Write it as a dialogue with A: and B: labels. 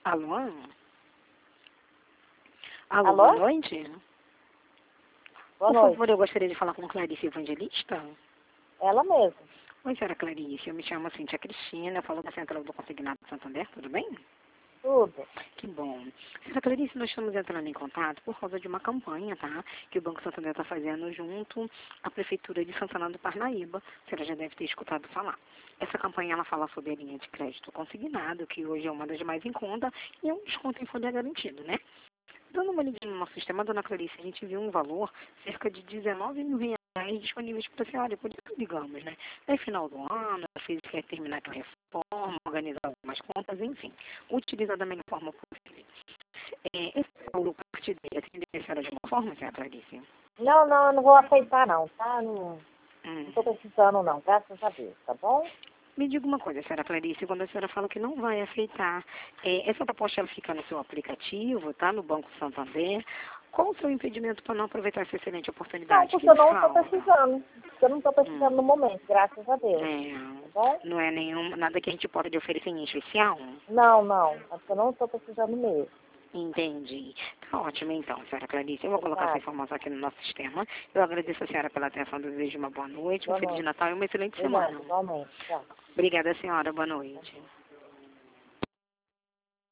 A: Alô? Alô,
B: Alô?
A: boa noite.
B: Boa
A: Por
B: noite.
A: favor, eu gostaria de falar com Clarice Evangelista.
B: Ela mesma.
A: Oi, senhora Clarice, eu me chamo Cíntia Cristina, eu falo da Central do Consignado de Santander, tudo bem?
B: Tudo.
A: Que bom. Senhora Clarice, nós estamos entrando em contato por causa de uma campanha, tá? Que o Banco Santander está fazendo junto à Prefeitura de Santana do Parnaíba. A senhora já deve ter escutado falar. Essa campanha, ela fala sobre a linha de crédito consignado, que hoje é uma das mais em conta, e é um desconto em folha garantido, né? Dando uma olhadinha no nosso sistema, dona Clarice, a gente viu um valor cerca de 19 mil reais disponíveis para a senhora, por isso ligamos, né? É final do ano, a fez quer terminar com a reforma, organizar algumas contas, enfim, utilizar da melhor forma possível. Esse valor a partir dele, atende a senhora de uma forma, senhora Clarice?
B: Não, eu não vou aceitar não, tá? Não
A: Hum.
B: tô precisando não, graças a Deus, tá bom?
A: Me diga uma coisa, senhora Clarice, quando a senhora fala que não vai aceitar, essa proposta ela fica no seu aplicativo, tá? No Banco Santander. Qual o seu impedimento para não aproveitar essa excelente
B: Não,
A: oportunidade
B: porque
A: que
B: eu não tô
A: falta?
B: precisando. Porque eu não tô precisando no momento, graças a Deus, tá bom?
A: Não é nada que a gente pode lhe oferecer em especial?
B: Não, é porque eu não tô precisando mesmo.
A: Entendi. Tá ótimo então, senhora Clarice. Eu vou colocar essa
B: Obrigada.
A: informação aqui no nosso sistema. Eu agradeço a senhora pela atenção, desejo uma boa noite, um
B: Boa
A: Feliz
B: noite.
A: Natal e uma excelente
B: Obrigada,
A: semana.
B: igualmente. Tchau.
A: Obrigada, senhora. Boa noite.